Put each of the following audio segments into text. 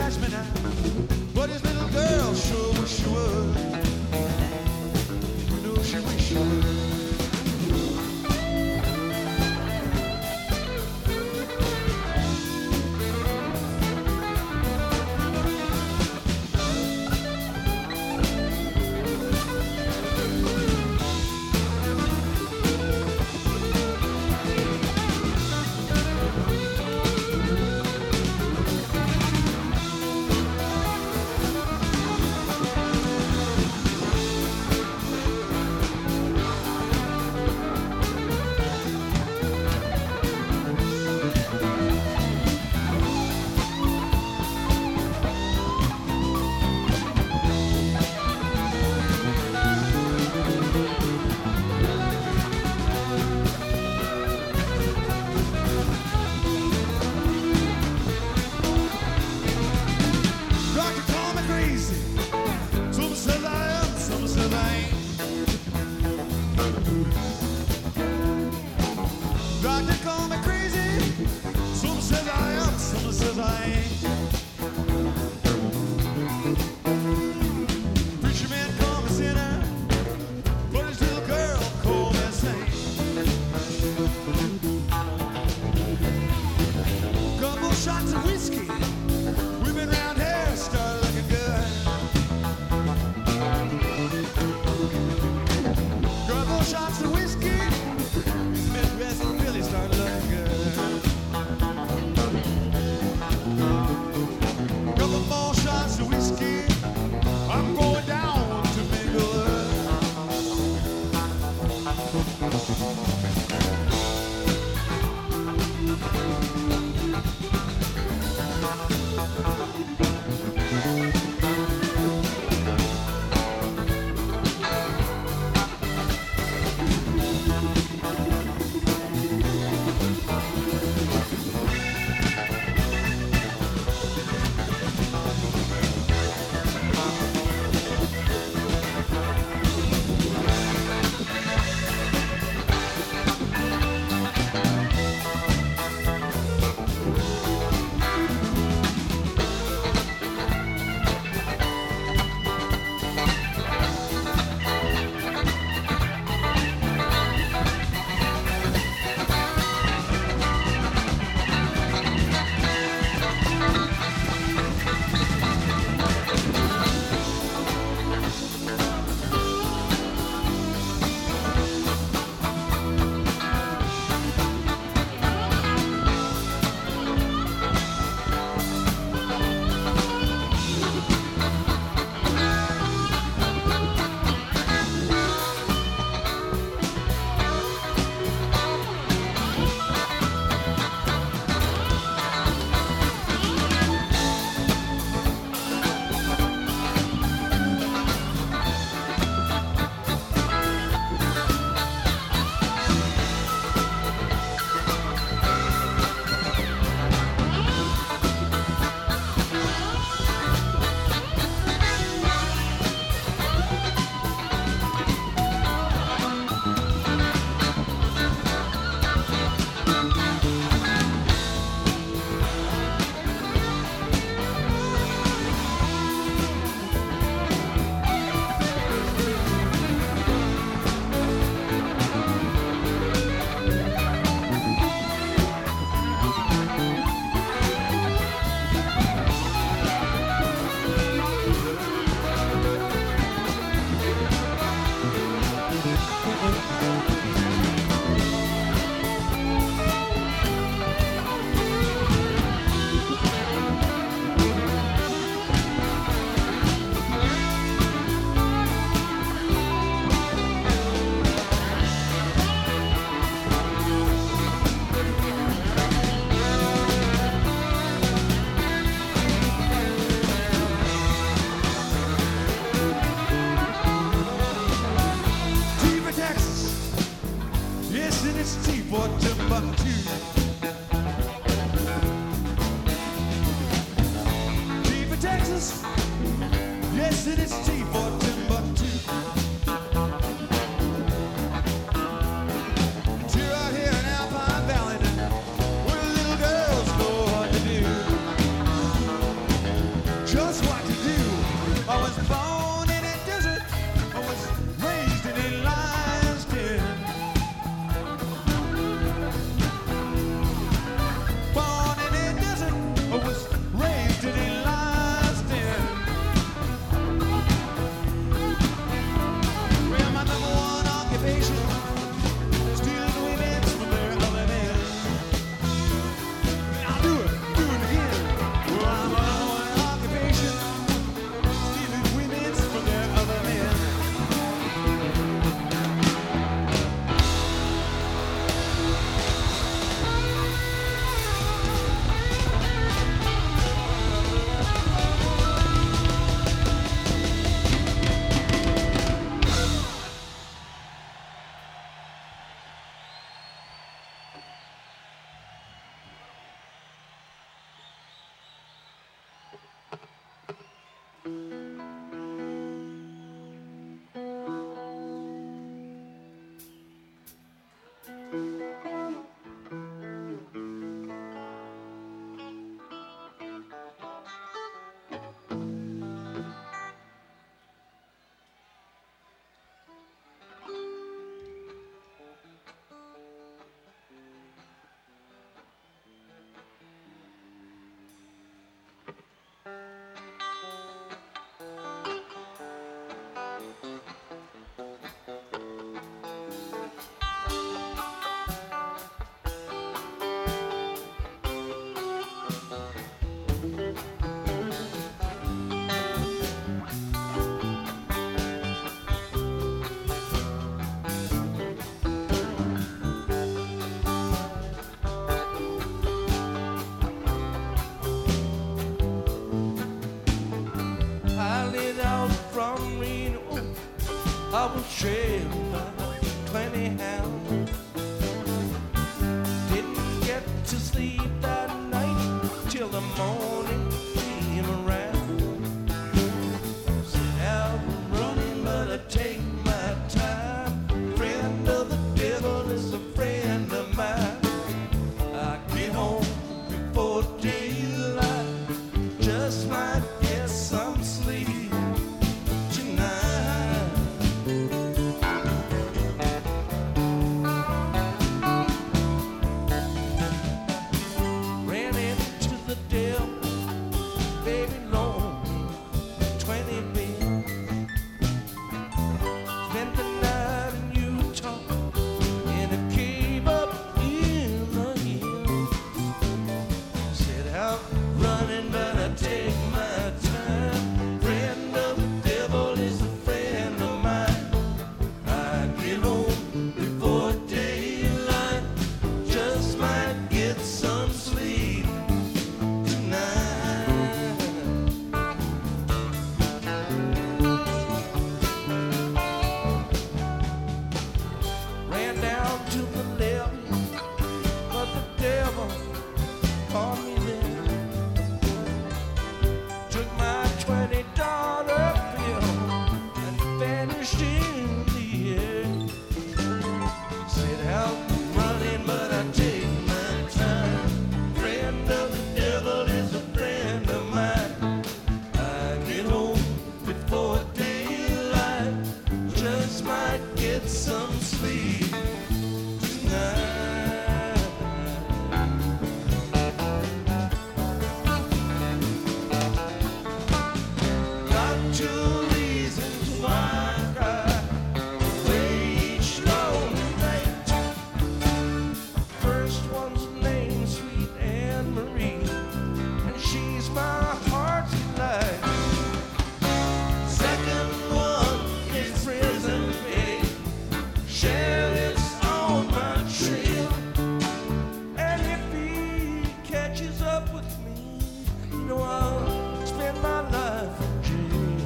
catch me now. But his little girl sure wish she would. You know she wish she would. just what to do. I was born in a desert, I was raised in a lion's den. Born in a desert, I was raised in a lion's den. Well, my number one occupation, stealing women from their other men. I'll do it again. Well, I'm my number one occupation, stealing women from their other men. I lit out from Reno, I was trailed by 20 hounds. Didn't get to sleep that night till the morning came around. Said I'm running, but I take my time. Friend of the devil is a friend of mine. I get home before daylight, just might get some sleep tonight. Ran into the devil, baby loan, 20 bins. Spent the night in Utah, in a cave up in the hills. Said I'm running, but I take my time. Friend of the devil is a friend of mine. I get home before daylight, just might get some sleep tonight. Ran down to the levee, but the devil caught me there. Took my $20 bill and vanished in the air. Said I'm running, but I take my time. Friend of the devil is a friend of mine. I get home before daylight, just might get some sleep tonight. Got two reasons why I cry, play each lonely night. First one's named Sweet Anne Marie, and she's my heart's delight. Second one is prison pay, sheriff's on my trail. And if he catches up with me, you know I'll spend my life in jail.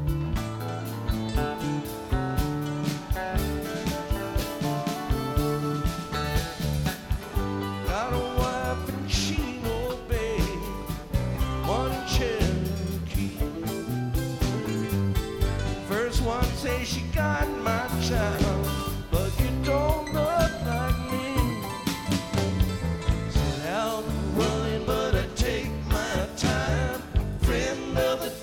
Got a wife in Chino Bay, one in Cherokee. First one say she got my child, but you don't look like me. Said out running, but I take my time. Friend of the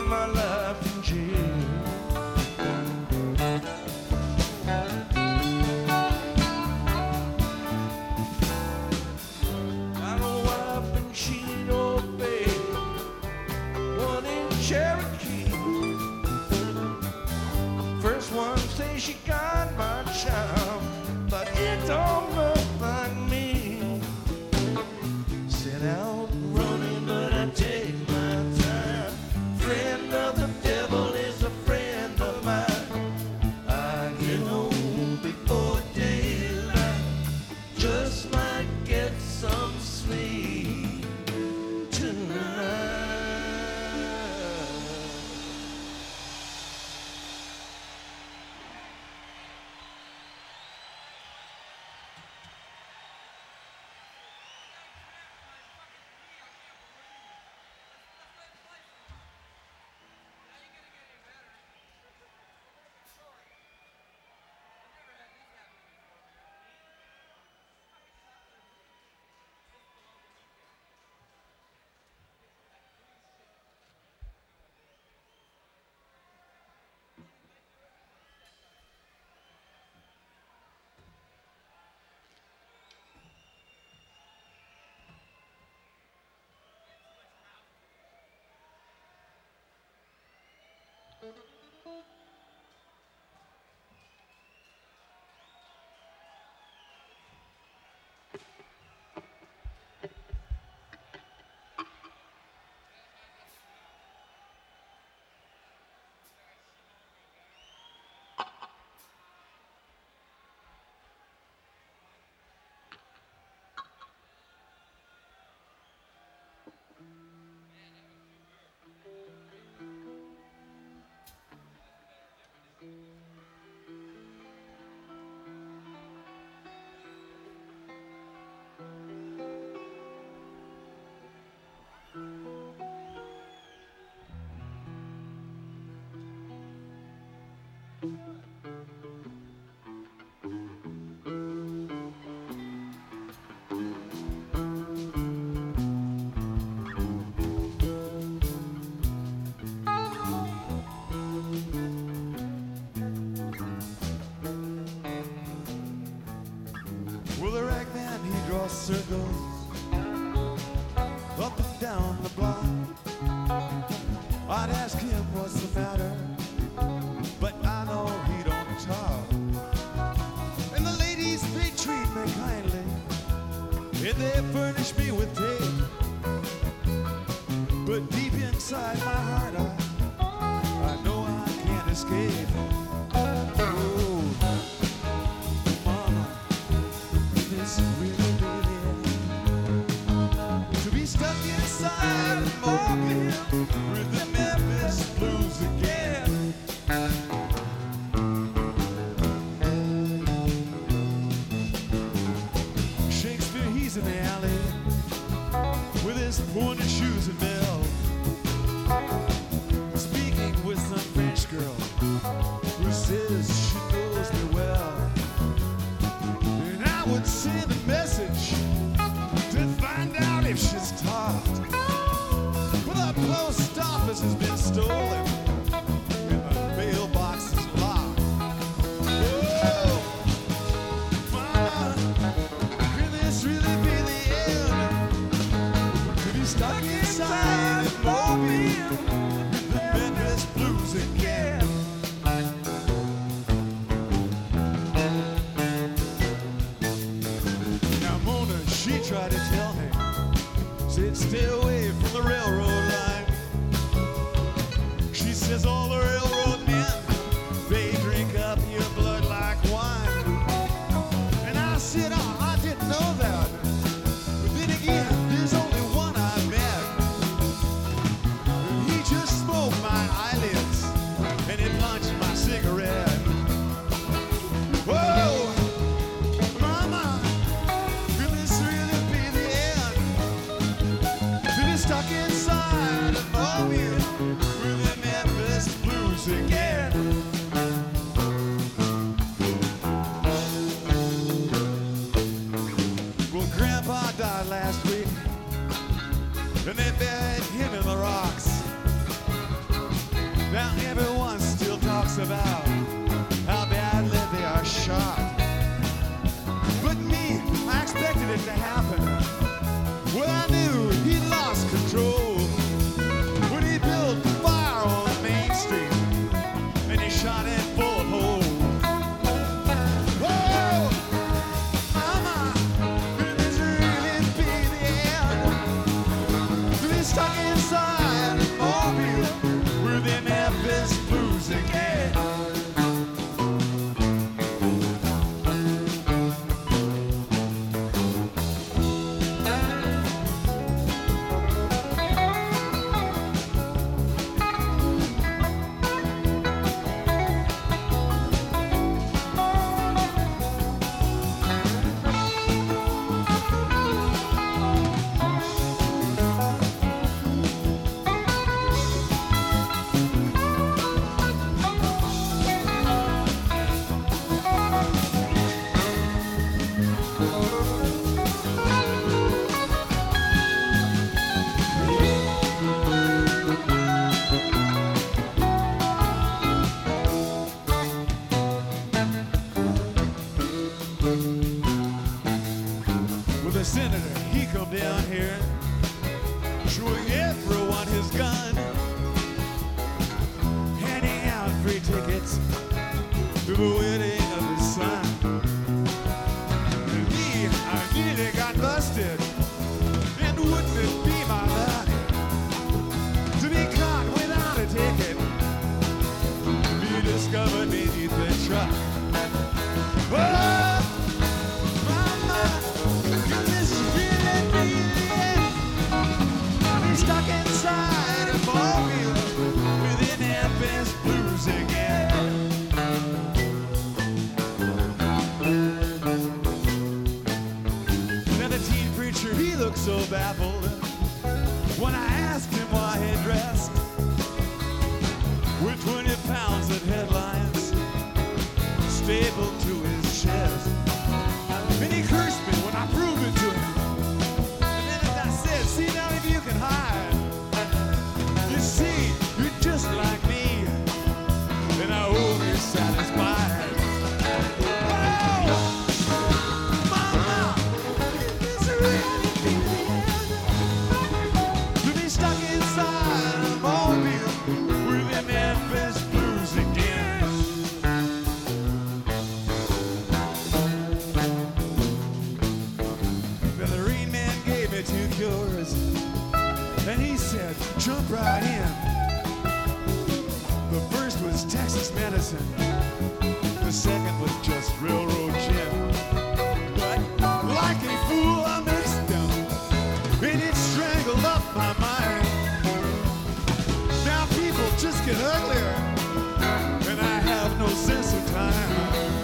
my life in jail. Got a wife and she don't obey. One in Cherokee. First one say she got my child, but it don't look like me. Set out running, but I take my time. Friend of the devil is a friend of mine. I get home before daylight, just might get some sleep tonight. Well, the rag man, he draws circles up and down the block. I'd ask him what's the matter, but I know he don't talk. And the ladies, they treat me kindly, and they furnish me with tape. But deep inside my heart, I know I can't escape. Oh, mama, this really, really to be stuck inside a mobile with the Memphis Blues again. Shakespeare, he's in the alley with his pointed shoes and bell, speaking with some French girl who says she knows me well. And I would send a message to find out if she's talked. But the post office has been stolen and the mailbox is locked. Oh, mama, could this really be the end? To be stuck inside a mobile with the Memphis Blues again. Now Mona, she tried to tell me, said stay away from the railroad line. She says all the railroad men, they drink up your blood like wine. And I said, oh, I didn't know that. But then again, there's only one I met. He just smoked my eyelids and he punched my cigarette. Whoa, mama, could this really be the end? To be stuck inside a mobile with the Memphis Blues again. Well, Grandpa died last week, and they buried him in the rocks. to happen. Well, I knew he lost control when he built the fire on Main Street and he shot it full of holes. Whoa, mama, this really be the end. To be stuck inside a mobile with the Memphis blues again. The senator, he come down here showing everyone his gun, handing out free tickets to the wedding of his son. And me, I nearly got busted, and wouldn't it be my luck to be caught without a ticket, be discovered beneath the truck. Oh, mama, stuck inside a mobile with the Memphis blues again. Now the teen preacher, he looked so baffled when I asked him why he dressed with 20 pounds of headlines stapled to his chest. And he cursed me when I proved it to him. See now if you can hide. You see, you're just like me, and I hope you're satisfied. Oh, mama, it's really bad to be stuck inside a mobile with the Memphis blues again. Then the Rain Man gave me 2 cures. And he said, jump right in. The first was Texas medicine. The second was just railroad gin. But like a fool, I mixed them, and it strangled up my mind. Now people just get uglier, and I have no sense of time.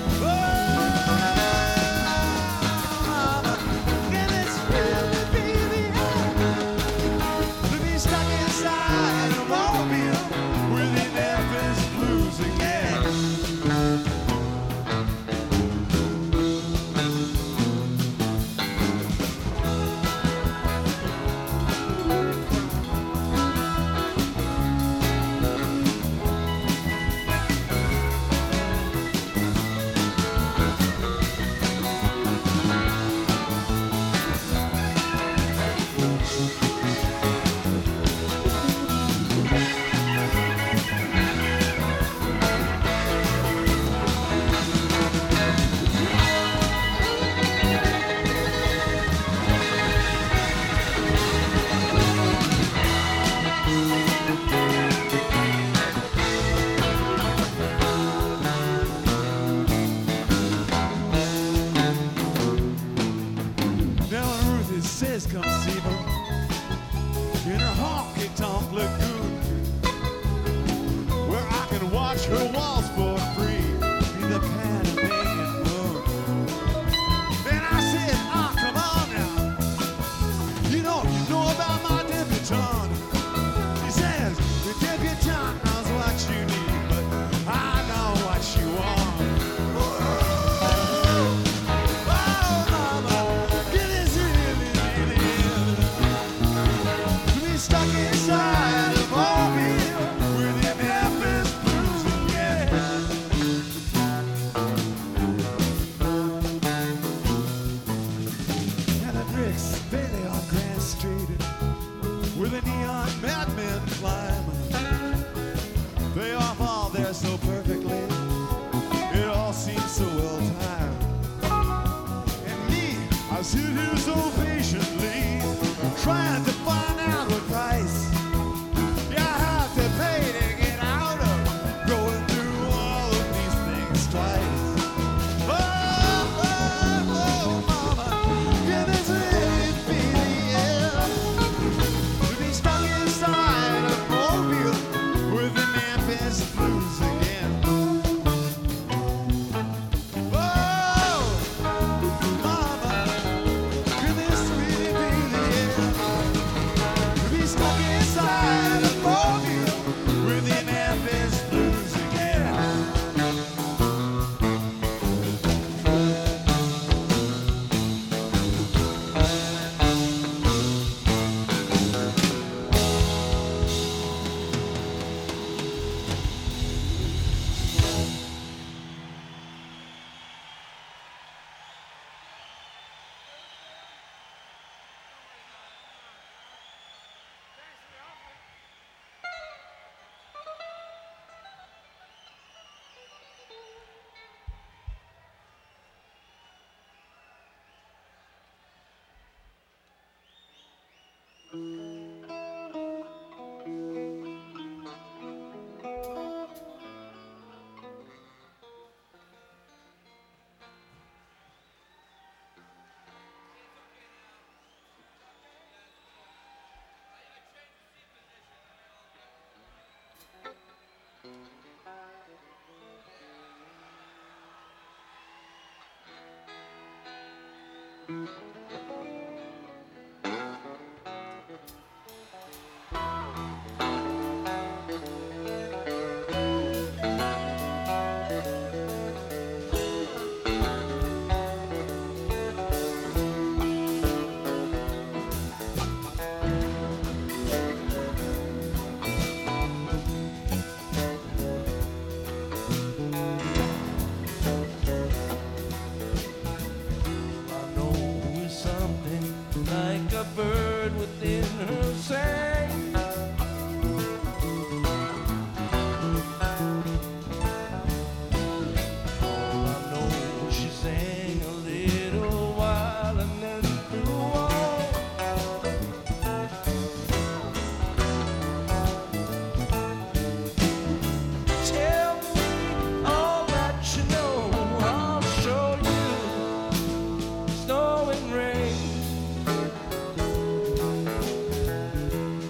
Says come see her in her honky-tonk lagoon, where I can watch her waltz for free in the Panamanian moon. And I said, oh, come on now, you know about my debutante. He says, the debutante knows what you need, but I know what you want. Stuck inside a mobile with the Memphis blues again. climb. They all fall there so perfectly. It all seems so well timed. And me, I sit here so patiently, trying to find out what price you have to pay to get out of going through all of these things twice. Oh, oh, oh, mama, can this really be the end? To be stuck inside a mobile with the Memphis blues again. Oh, mama, can this really be the end? To be stuck inside a mobile with the Memphis blues again. I know it's something like a bird within her sang. All I know, she sang a little while and then flew on. Tell me all that you know, I'll show you snow and rain.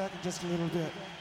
back in just a little bit.